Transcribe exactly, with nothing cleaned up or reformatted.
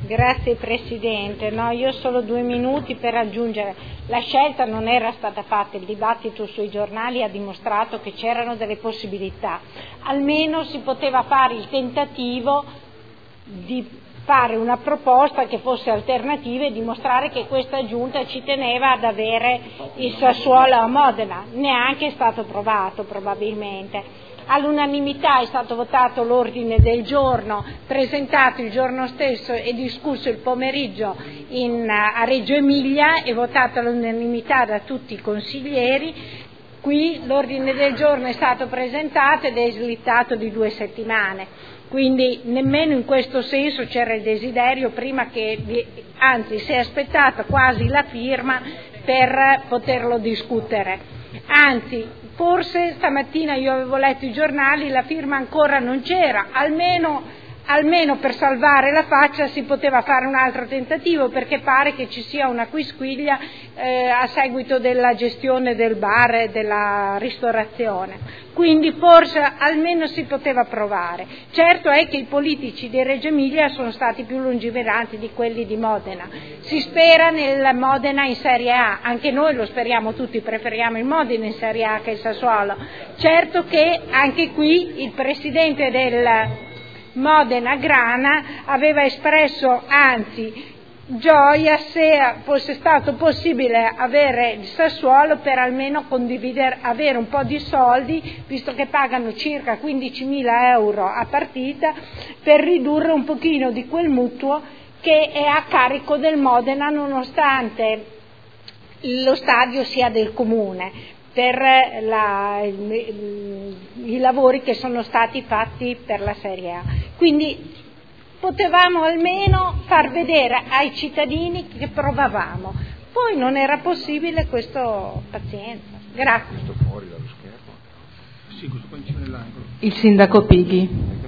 Grazie Presidente, no, io ho solo due minuti per aggiungere. La scelta non era stata fatta, il dibattito sui giornali ha dimostrato che c'erano delle possibilità, almeno si poteva fare il tentativo di fare una proposta che fosse alternativa e dimostrare che questa giunta ci teneva ad avere il Sassuolo a Modena. Neanche è stato provato probabilmente. All'unanimità è stato votato l'ordine del giorno, presentato il giorno stesso e discusso il pomeriggio in, a Reggio Emilia e votato all'unanimità da tutti i consiglieri. Qui l'ordine del giorno è stato presentato ed è slittato di due settimane, quindi nemmeno in questo senso c'era il desiderio prima che, anzi si è aspettata quasi la firma per poterlo discutere. Anzi, forse stamattina io avevo letto i giornali, la firma ancora non c'era, almeno, almeno per salvare la faccia si poteva fare un altro tentativo, perché pare che ci sia una quisquiglia eh, a seguito della gestione del bar e della ristorazione. Quindi forse almeno si poteva provare. Certo è che i politici di Reggio Emilia sono stati più lungimiranti di quelli di Modena. Si spera nel Modena in Serie A, anche noi lo speriamo tutti, preferiamo il Modena in Serie A che il Sassuolo. Certo che anche qui il presidente del Modena Grana aveva espresso anzi gioia se fosse stato possibile avere il Sassuolo per almeno condividere, avere un po' di soldi, visto che pagano circa quindicimila euro a partita, per ridurre un pochino di quel mutuo che è a carico del Modena nonostante lo stadio sia del comune, per la, i, i lavori che sono stati fatti per la Serie A. Quindi potevamo almeno far vedere ai cittadini che provavamo, poi non era possibile, questo pazienza. Grazie. Il sindaco Pighi.